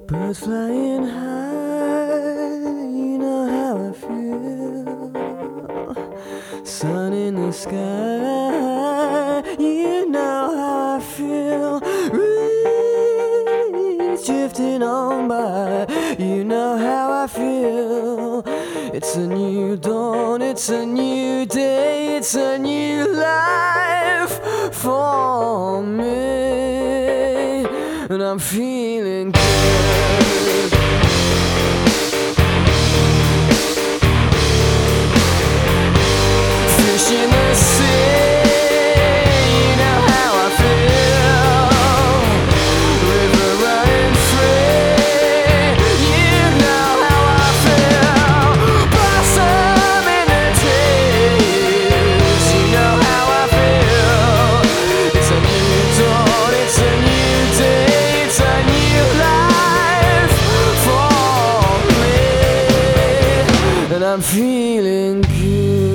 Birds flying high, you know how I feel. Sun in the sky, you know how I feel. Breeze drifting on by, you know how I feel. It's a new dawn, it's a new day, it's a new life for me, and I'm feeling good. Fish in the sea, you know how I feel. River running free, you know how I feel. Blossom in the trees, you know how I feel. It's a new dawn, it's a new day, it's a new life for me, and I'm feeling good.